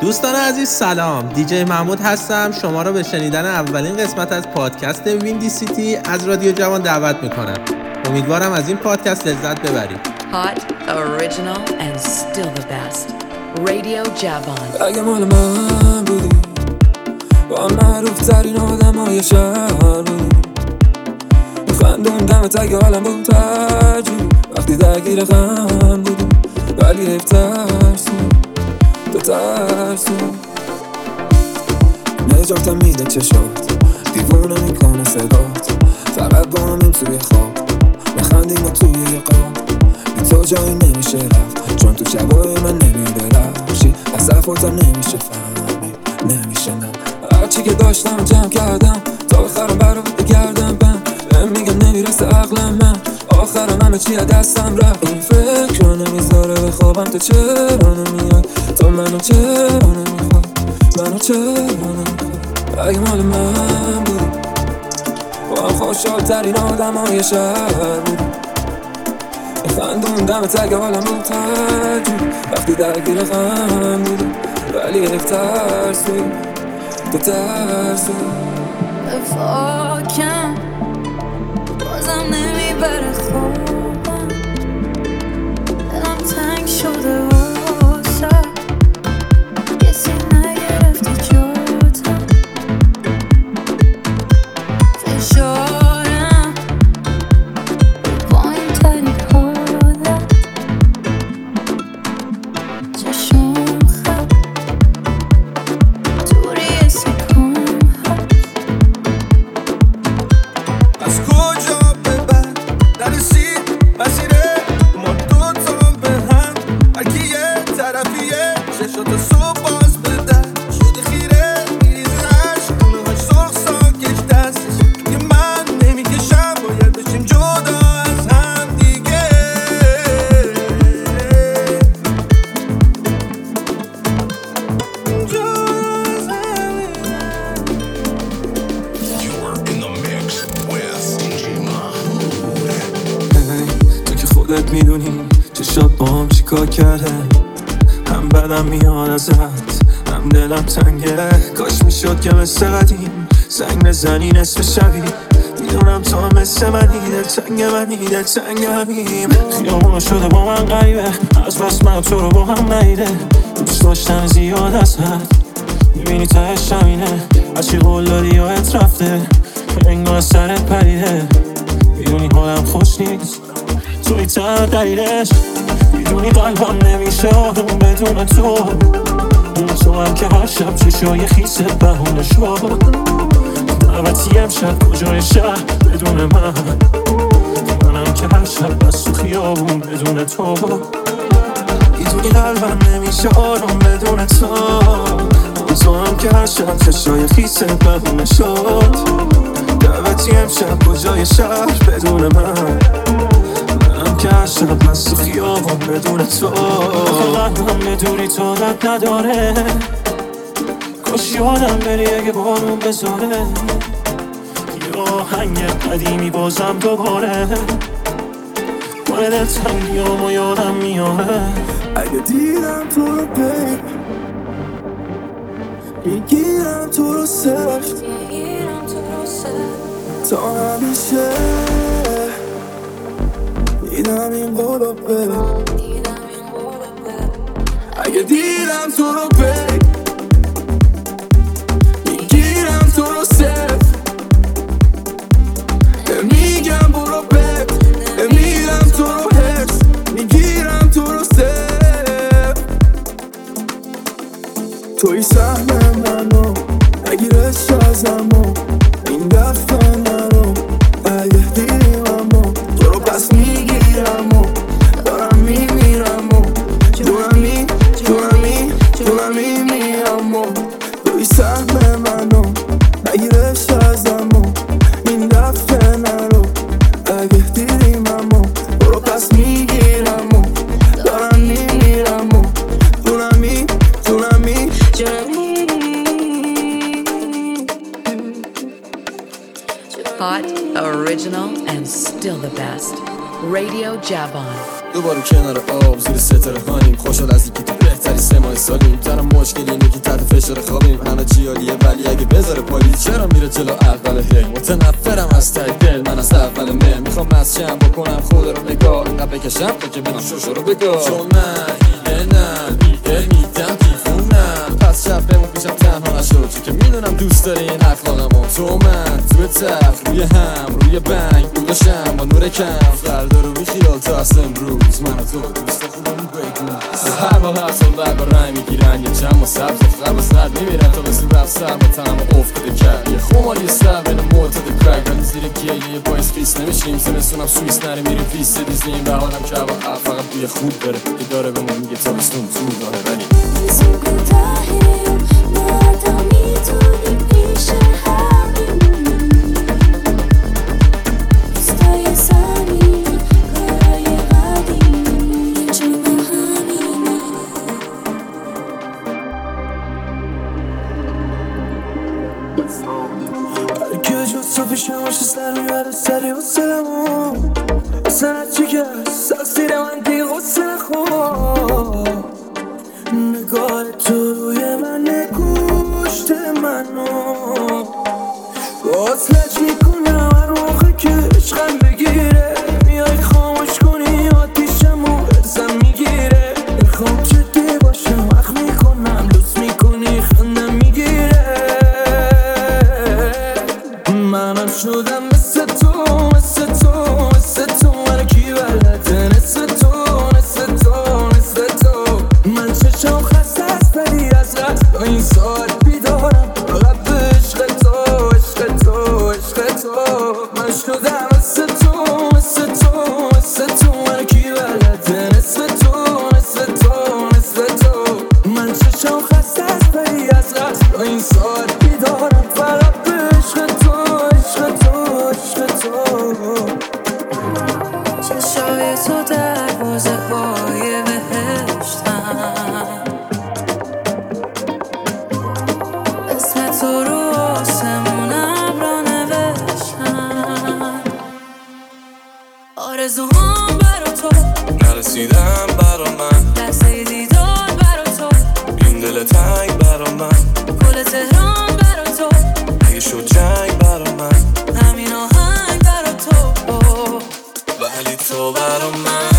دوستان عزیز سلام، دیجی محمود هستم. شما را به شنیدن اولین قسمت از پادکست ویندی سیتی از رادیو جوان دعوت میکنم. امیدوارم از این پادکست لذت ببرید. Hot, original and still the best. Radio Javon. اگه مال من بودی با معروف ترین آدم های شهر بودی، میخندوندمت اگه حالم بود ترجیح وقتی درگیر غم بودی، ولی حیف تو ترسو نجاتم میده چشات، دیوونه میکنه صدات، فقط با همین توی خواب میخندیم و توی قاب، بی تو جایی نمیشه رفت چون تو شبای من نمیدرخشی، از صفاتم نمیشه فهمید نمیشه نه، هرچی که داشتم جمع کردم تا آخرم برات بگردم بهم میگم نمیرسه عقلم من، آخرم همه چی از دستم رفت، این فکر رو نمیذاره بخوابم، تو چرا نمیای تو منو چرا نمیخواد، منو چرا نمیخواد، اگه مال من بودی با خوشحال ترین آدم های شهر بودی، میخندوندمت اگه حالم بود ترجیح وقتی درگیر غم بودی، ولی حیف تو ترسو فاکم بازم نمیبره خوبم، دلم تنگ شده واسه کسی نگرفته جاتم، فشارم پایین ترین حالم، چشم خط دوری سکون از کجا به بعد نرسید مسیره ما دوتام به هم، هرکی یه طرفیه چشات صبح باز بده شده خیره میریزه عشق خونه های سرخ ساکش دستش که من نمیکشم باید بشیم جدا از هم دیگه، تو که خودت میدونی چشات با هم چیکار کرده، هم بدم میاد ازت هم دلم تنگه، کاش میشد که مثل قدیم زنگ بزنی نصف شبی، میدونم تو مثل منی دل تنگ همیم، خیابون شده با من غریبه از بس من تو رو با هم ندیده، دوست داشتن زیاد از حد میبینی تهش همینه، هرچی قول دادی یادت رفته انگار سرت پریده، میدونی حالم خوش نیست توی تر دلیلش، میدونی قلبم نمیشه آروم بدون تو هم که هر شب چشای خیست بهونه شد، دعوتی امشب کجای شهر بدون منم که هر شب بس تو خیابون بدون تو، میدونی قلبم نمیشه آروم بدون تو هم که هر شب چشای خیست بهونه شد، دعوتی امشب کجای شهر بدون منم که هر شب بس تو خیابون بدون تو، قلبم بدونی تو رد نداره، کاش یادم بری اگه بارون بذاره، یه آهنگ قدیمی بازم دوباره مال دلتنگیامو یادم میاره، اگه دیدم تو رو میگیرم تو رو سفت تا همیشه، دیدم این قولو اگه دیدم تو رو میگیرم تو رو سفت، میگم برو میرم تو رو حفظ، میگیرم تو رو سفت، توی سهم منو نگیرش ازمو این دفعه نرو، اگه دیدیم امو تو رو پس میگیرم و دارم میمیرم و دونم میمیرم و توی سهم منو نگیرش ازمو این دفعه نرو، اگه دیدیم امو تو رو پس میگیرم و دارم میمیرم و دونم Hot, original and still the best. Radio Javon. دوباره کنار آب زیر ستاره هانیم، خوشحال از اینکه تو بهتری 3 ماه سالیم، دارم مشکل اینه که عالیه، ولی اگه بذاره پلیس چرا میره جلو اول هی؟ متنفرم از ته دل، من از اول مه میخوام مسجم بکنم خود رو نگاه، اینقدر بکشم تا که بدم شوشو رو بگاه. چون من ایده میدم دیفونم، پس شب بمون پیشم تنها نشد، چون که میدونم دوست داری این اخلاقمو. تو من توی تخت روی هم روی بنگ بودشم با نور کم، فردا رو بیخیال تا از امروز من و تو دوست خوبمون بگیم. هر بار هر سال بربا رنگ میگیرن، یه چم و سبز و خرب و سرد میمیرن تا بسیم رفت سر با تنم افتاده کرد. یه خمالی سر بین معتاد کرک، ولی زیر گیه باعث خیس نمیشیم. زمستونم سویس نریم میریم پیس دیزنیم، بهارم که هوا فقط بوی خوب بره. که داره به ما میگه تابستون تو راهه، ولی که جد صافی شماش سر میبره سری و سلمون اصلا چی که ساکسیر من دیگه غصه خون. نگاه تو روی من نگوشت منو غسلش میکنم هر موقع که عشقم بگیره. میای خاموش کنی آتیشمو ازم میگیره. میخوام جدی باشم وقت میکنم لوس میکنی خندم میگیره. منم شدم مثل تو مثل تو مثل تو، منو کی بلده نصف تو نصف تو نصف تو. من چشم خسته است ولی از رد تا این ساعت بیدارم، فقط به عشق تو عشق تو عشق تو. من شدم مثل تو مثل تو مثل تو، منو کی بلده نصف تو نصف تو نصف تو. من چشم خسته است ولی از رد تا این ساعت بیدارم، فقط به عشق تو عشق تو عشق تو. چشای تو دروازه های بهشتن، اسم تو رو آسمون ابرا نوشتن. آرزوهام برا تو نرسیدم برا من، لحظه دیدار برا تو، این دل تنگ برا من، گل تهران برا تو، اگه شد جنگ برا من، همین آهنگ برا تو. ولی تو برا من،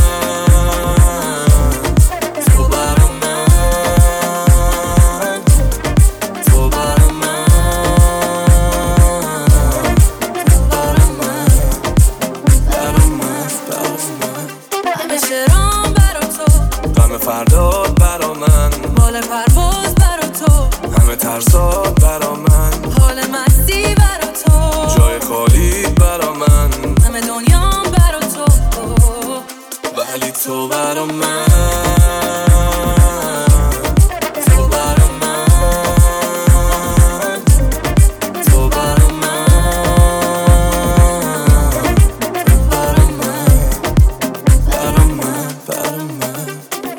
تو برا من، تو برا من، برا من، برا من، برا من. همه شعرام برا تو، غم فرداد برا من، بال پرواز برا تو، همه ترسات برا من، حال مستی برا تو، جای خالی برا من، همه دنیام برا تو. ولی تو برا من، تو برا من، تو برا من، برا من، برا من، برا من.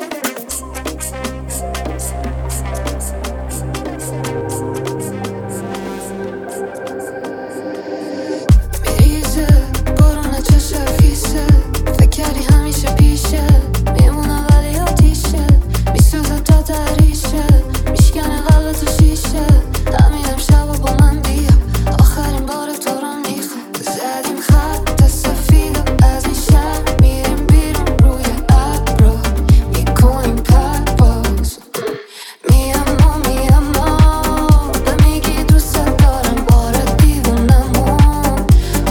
میریزه بارون چشم خیسه، فکر کردی همیشه پیشه، میمونه ولی آتیشه، میسوزه تا دریشه، میشکنه قلب تو شیشه. همین امشب و با من بیا، آخرین بار تو رو میخوام. زدیم خط سفید و از این شهر میریم بیرون روی ابرا، میکنیم پرواز. میام نمیگی دوست دارم بار دیوونمون.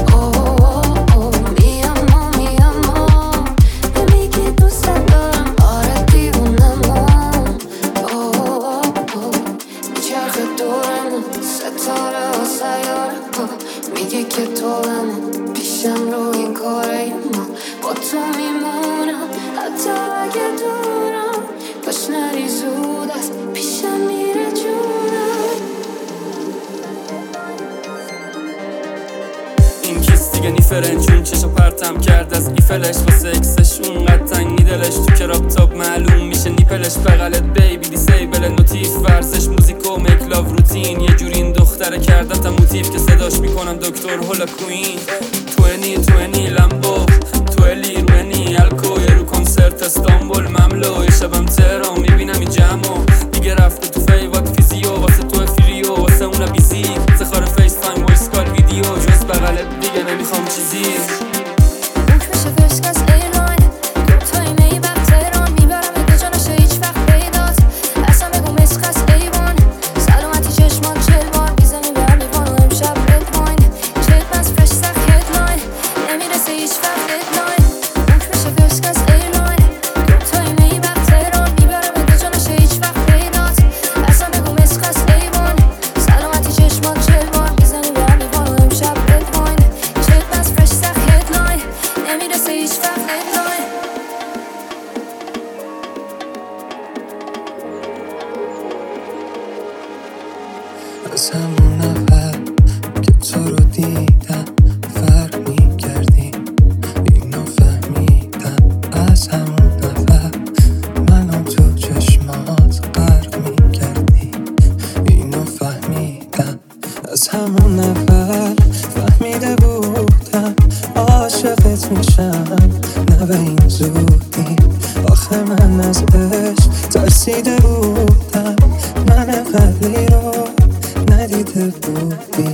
میام نمیگی دوست دارم بار دیوونمون. میچرخه دورمون ستاره و سیاره ها، میگه که تو همون پیشم رو این کاره ما. با تو میمونم حتی اگه دورم، باش نری زود است پیشم میره جونم. این کس دیگه نیفرن چون چشو پرتم کرد از ایفلش، واسه اکسش اونقدر تنگ نیدلش، تو کراپ تاپ معلوم میشه نیپلش. بغلت بیبی دیسیبل نوتیف، ورزش موزیک و میکلاو روتین، یه جوری این دختره کردتم موتیف که صداش میکنم دکتر هولا کوین. 2020 لمبو 20 الکو، یه رو کنسرت استانبول مملو، یه شبم تهران میبینم این جمعو دیگه رفته تو فیوات فیزیو، واسه تو فریو از همون اول که تو رو دیدم فرق می‌کردی، اینو فهمیدم. از همون اول منو تو چشمات غرق می‌کردی، اینو فهمیدم. از همون اول فهمیده بودم عاشقت میشم، نه به این زودی. آخه من از عشق ترسیده بودم، من قبلی رو ندیده بودی.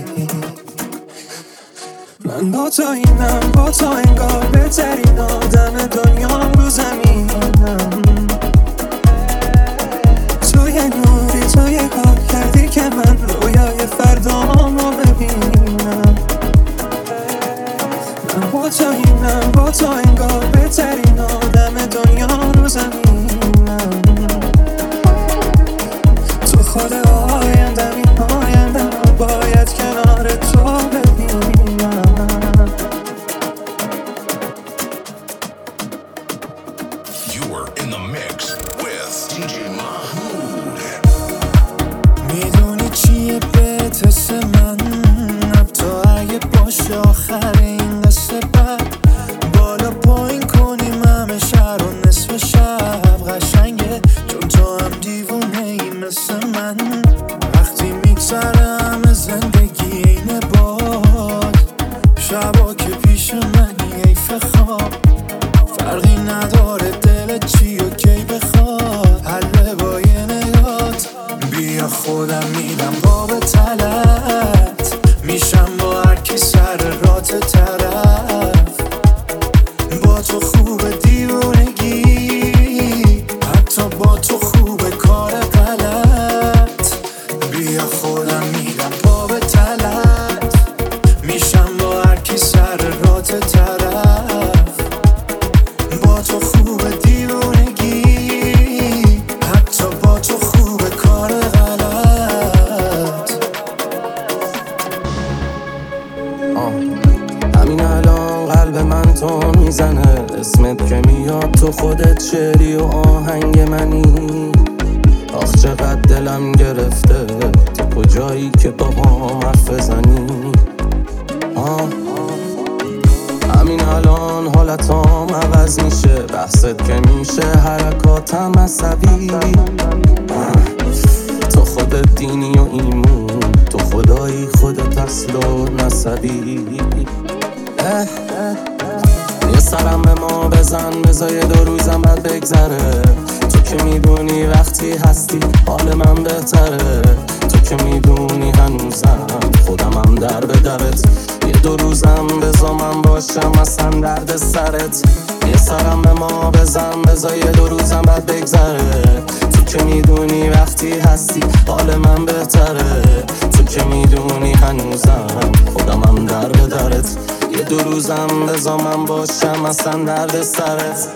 من با تو اینم، با تو انگار بهترین آدم دنیام رو زمینم. تو یه نوری، تو یه کار کردی که من رویای فردامو ببینم. من با تو اینم، با تو انگار بهترین آدم دنیا رو زمینم. تو خود آیندم، این آیندم باید کنار تو ببینم. You are in the mix with DJ Mahmood. میدونی چیه بهت حس من؟ تو اگه باشه آخر این قصه بد بالا پایین کنیم همه شهر و نصف شب قشنگه، چون تو هم دیوونه ای مثل من. وقتی میگذره همه زندگی اینه باد، شبا که پیش منی حیف خواب. فرقی نداره دلت چی و کی بخواد، حله با یه نگات. بیا خودم میدم باب تلت، میشم با هر کی سر رات طرف. با تو خوب دیوونگی، حتی با تو خوب کار غلط. بیا خودم میدم باب تلت، میشم با هر کی سر رات طرف. با تو خوب دیوونگی، حتی با تو خوب کار غلط. همین الان قلب من تو میزنه، اسمت که میاد تو خودت شعری و آهنگ منی. آخ چقدر دلم گرفته، تو کجایی که با هم حرف بزنی. همین الان حالتام عوض میشه، بحثت که میشه حرکاتم عصبی. تو خودت دینی و ایمون، تو خدایی خودت اصل و نسبی. یه سرم به ما بزن، بذار 2 روزم بعد بگذره. تو که میدونی وقتی هستی حال من بهتره. تو که میدونی هنوزم خودمم در به درت. یه 2 روزم بذار من باشم اصلا درد سرت. یه سرم به ما بزن، بذار 2 روزم بعد بگذره. تو که میدونی وقتی هستی حال من بهتره. تو که میدونی هنوزم خودمم در به درت. یه 2 روزم بذار من باشم اصلا درد سرت.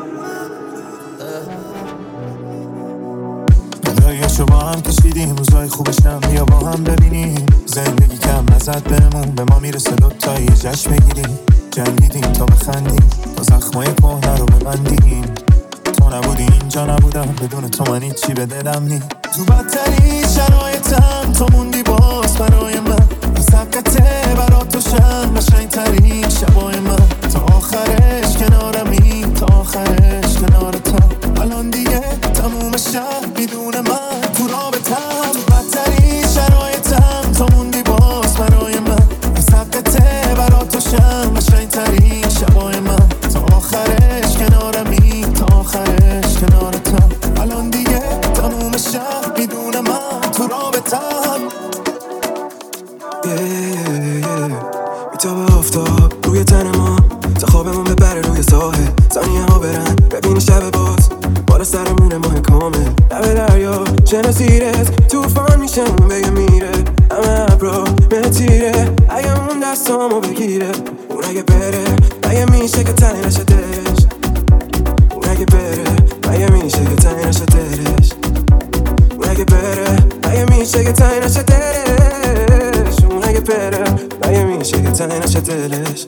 مدایشو با هم کشیدیم، روزای خوبشم بیا با هم ببینیم. زندگی کم نزد بهمون، به ما میرسه دوتایی جشن بگیریم. جنگیدیم تا بخندیم، تا زخمای کهنه رو ببندیم. تو نبودی اینجا نبودم، بدون تو من هیچی به دلم نی. تو بدترین شرایطم تو موندی باز برای من. از حقته برا تو شم قشنگترین شبای من. تا آخرش کنارمی، تا آخرش کنارتم. الان دیگه تموم شب بدون من تو رابطم. تو بدترین شرایطم تو موندی باز برای من. از حقته برا تو شم قشنگترین شبای من. تا آخرش کنارمی، تا آخرش کنارتم. الان دیگه تموم شب بدون من تو رابطم. میتابه آفتاب روی تن ما، تا خوابمون ببره روی ساحل. ثانیه ها برن ببینی شب باز، بالا سرمونه ماه کامل. لب دریا چنه سیرت توفان میشه اون بگه میره. همه ابرا متیره اگه اون دستامو بگیره. اون اگه بره اگه میشه که تنی نشه دلش. اون اگه بره اگه میشه که تنی نشه دلش. اون اگه بره اگه میشه که تنی نشه دلش. اون اگه بره اگه میشه که تنی نشه دلش.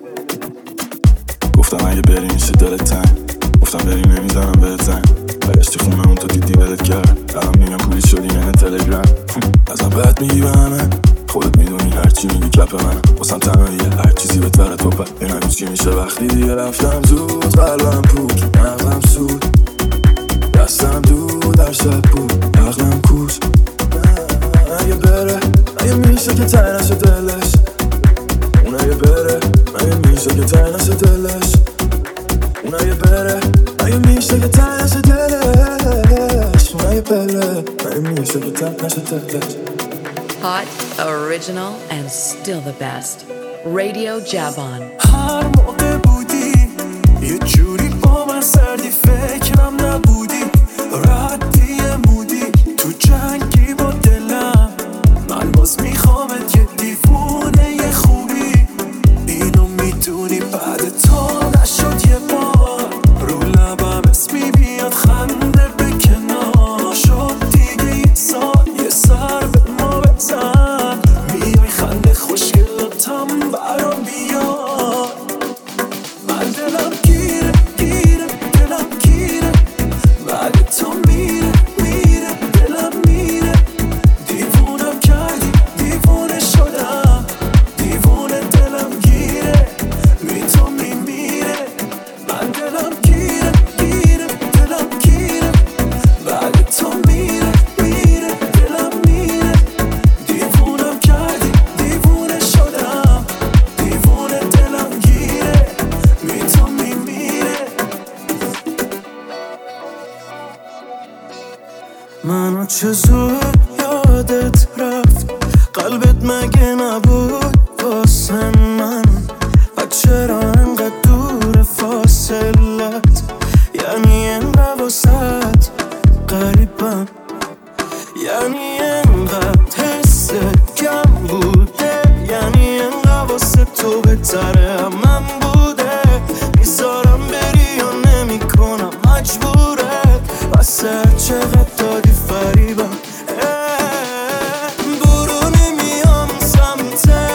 گفتم اگه بری میشه دلت تنگ، گفتم بری نمیزنم بهت زنگ. برشتی خونه اون تو دیدی ولت کرد. الان میگم کولی شدی یعنی تلگرام. ازم بهت میگی به همه خودت میدونی هرچی میگی کپ من واسم تنهاییه هر چیزی به تره توپه ببینم چی میشه وقتی دیگه رفتم زود قلبم پود مغزم سود دستم دود در شب بود عقلم کوش اگه بره اگه میشه که تنه نشه دلش اون اگه بره اگه میشه که تنه نشه دلش اون اگه بره اگه میشه که تنه نشه دلش اون اگه بره اگه میشه که تنه نشه دلش Hot, original, and still the best. Radio Javon. هر موقع بودی یه جوری با من سردی فکرم نبودی ردی مودی تو جنگی با دلم من باز میخوامت یه دیوونه یه خوبی اینو میدونی بعد تو نشد یه بار رو لبم اسمی بیاد خنده به کنار شد دیگه یه سال یه سر به ما بزن میای خنده خوشگلتم برام بیاد من دلم گیره گیره دلم گیره بعد تو میره میره دلم میره دیوونم کردی دیوونه شدم دیوونه دلم گیره بی تو میمیره من دلم گیره گیره دلم گیره بعد تو میره میره دلم میره دیوونم کردی دیوونه شدم دیوونه دلم گیره بی تو میمیره منو چه زود یادت رفت قلبت مگه نبود واسه من و چرا انقدر دور فاصلت یعنی انقدر واسط قریبم یعنی انقدر حست کم بوده یعنی انقدر واسه تو بهتره من بوده میذارم بری و نمی کنم مجبوره واسه چقدر دادی فریبم برو نمیام سمته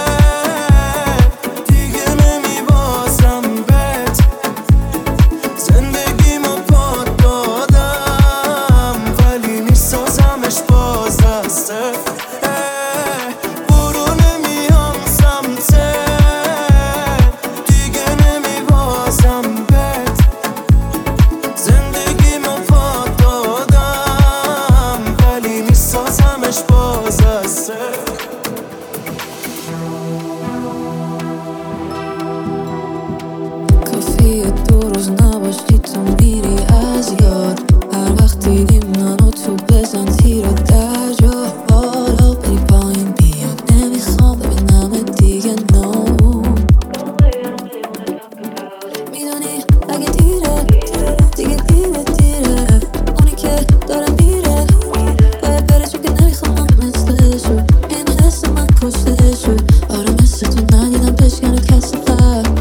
دیگه نمیبازم بهت زندگیمو پات دادم ولی میسازمش باز از صفر برو نمیام سمته دیگه نمیبازم بهت زندگیمو پات دادم ولی میسازمش باز از صفر کافیه 2 روز نباشی تو میری از یاد هر وقت دیدیم منو تو بزن تیر در جا بالا بری پایین بیاد نمیخوام ببینم دیگه نو میدونی اگه دیره دیگه دیره اونی که داره میره باید بره چون که نمیخوام مثلشو این حس من کشتهشو آره مثل تو ندیدم بشکنه کسی قبل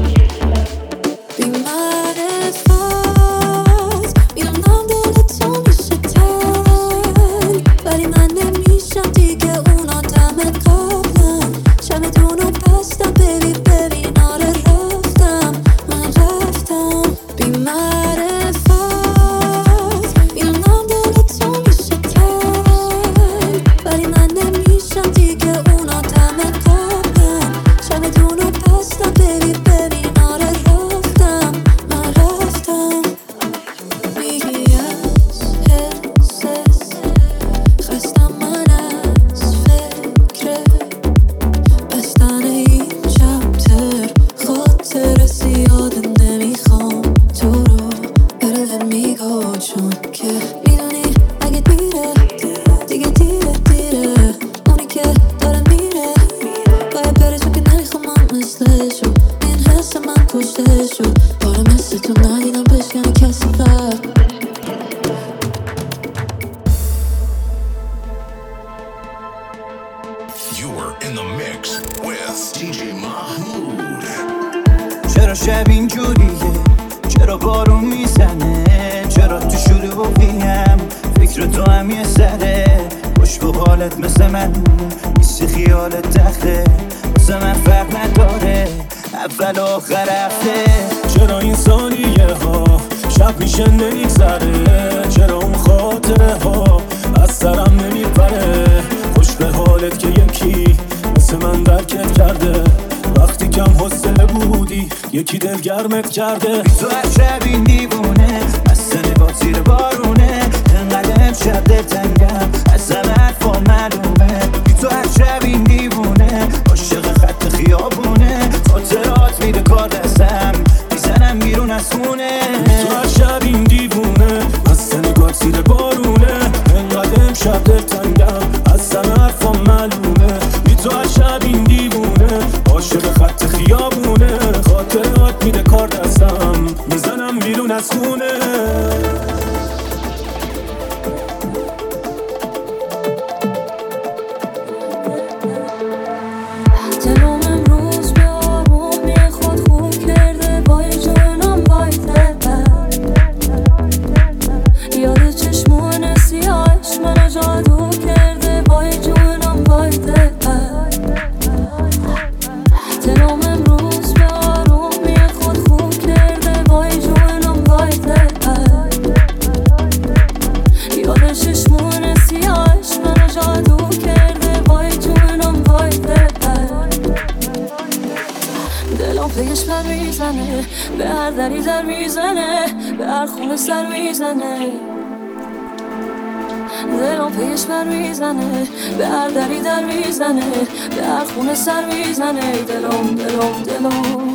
بی‌معرفت میدونم دل تو میشه تن ولی من نمیشم دیگه اون آدم قبلم چمدونو بستم ببین آره رفتم من رفتم بی‌معرفت میدونم دل تو میشه تن ولی من نمیشم دیگه اون آدم قبلم چمدونو بستم ببین آره رفتم من رفتم میگی از حسس خستم من از فکر بستن این چپتر خاطر زیاده نمیخوام تو رو بره میگو چون که میدونی اگه دیره دیگه دیره اونی که داره میره باید بره چون که نمیخوام مثلشو این حس من کشتهشو آره مثل تو ندیدم بشکنه کسی قبل You are in the mix with DJ Mahmood. چرا شب اینجوریه چرا بارون میزنه چرا تو شلوغیم فکر تو هم یه سره خوش به حالت مثل من نیستی خیالت تخته واسه من فرق نداره اول آخر هفته چرا این ثانیه ها شب میشه نمیگذره چرا اون خاطره ها از سرم نمیپره خوش به حال یکی دلگرمت کرده. بی تو هر شب این دیوونه بسته نگاه زیر بارونه، انقدر امشب دلتنگم از همه حرفا معلومه. بی تو هر شب این دیوونه عاشق خط خیابونه، خاطرات میده کار دستم میزنم بیرون از خونه. بی تو هر شب این دیوونه بسته نگاه زیر بارونه، انقدر امشب دلتنگم از همه حرفا معلومه. بی تو هر شب این دیوونه عاشق خط خیابونه، خاطرات میده کار دستم میزنم بیرون از خونه. دلم امروز به آرومی خود خوب کرده، با یه جونم بایده یاد چشمون سیاهش منو جادو کرده، با یه جونم بایده. دلم امروز به آرومی خود خوب کرده، با یه جونم بایده یاد چشمون سیاهش منو جادو کرده، با یه جونم بایده. دلم پیش پر میزنه، به هر دری در میزنه، به هر خونه سر میزنه. دلم پیش پر میزنه، به هر دری در میزنه، به هر خونه سر میزنه. دلم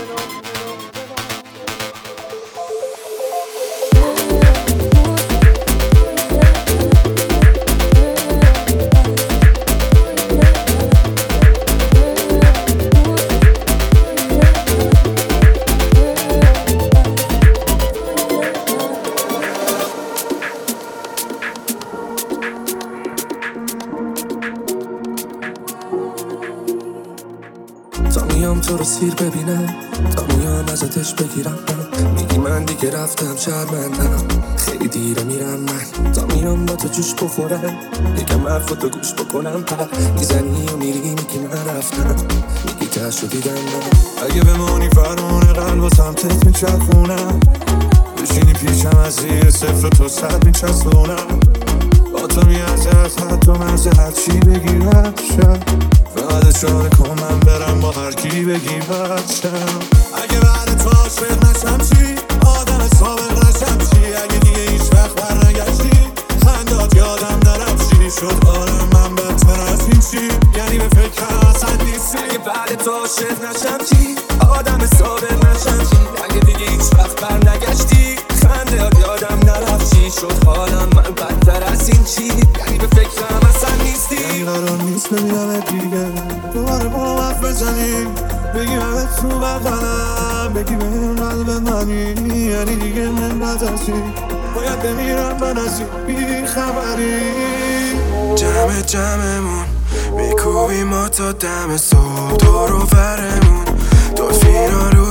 تا میام تو رو سیر ببینم، تا میام ازتش بگیرم، میگی من دیگه رفتم شرمندم، خیلی دیره میرم من. تا میام با تو جوش بخورم، یکم حرفاتو گوش بکنم، میزنی و میری میگی من رفتم، میگی تش رو دیدم من. اگه بمانی فرمون قلب و سمتت میچرخونم، بشینی پیشم از زیر صفر تو صد میچسبونم، با تو میازه از حد و مرزه هرچی بگی رفشم، فقط اشاره کن من برم با هر کی بگی بچم. اگه بعد تو عاشق نشم چی؟ آدم سابق نشم چی؟ اگه دیگه هیچ وقت بر نگشتی خندات یادم نرفتی، شد آرم من بدتر از این چی؟ یعنی به فکر اصلا نیستی. اگه بعد تو عاشق نشم چی؟ آدم سابق نشم چی؟ اگه دیگه هیچ وقت بر نگشتی خندات یادم نرفتی، شد حالم من بدتر از این چی؟ یعنی به فکرم اصلا نیستی. یعنی قرار نیست ببینمت دیگه دوباره با هم حرف بزنی، بگی همه تو بغلم، بگی بهم قلب منی، یعنی دیگه من بد ازی باید بمیرم من از این بی خبری. جمعمون میکوبی ما تا دم صبح، دور و برمون دلفینا رو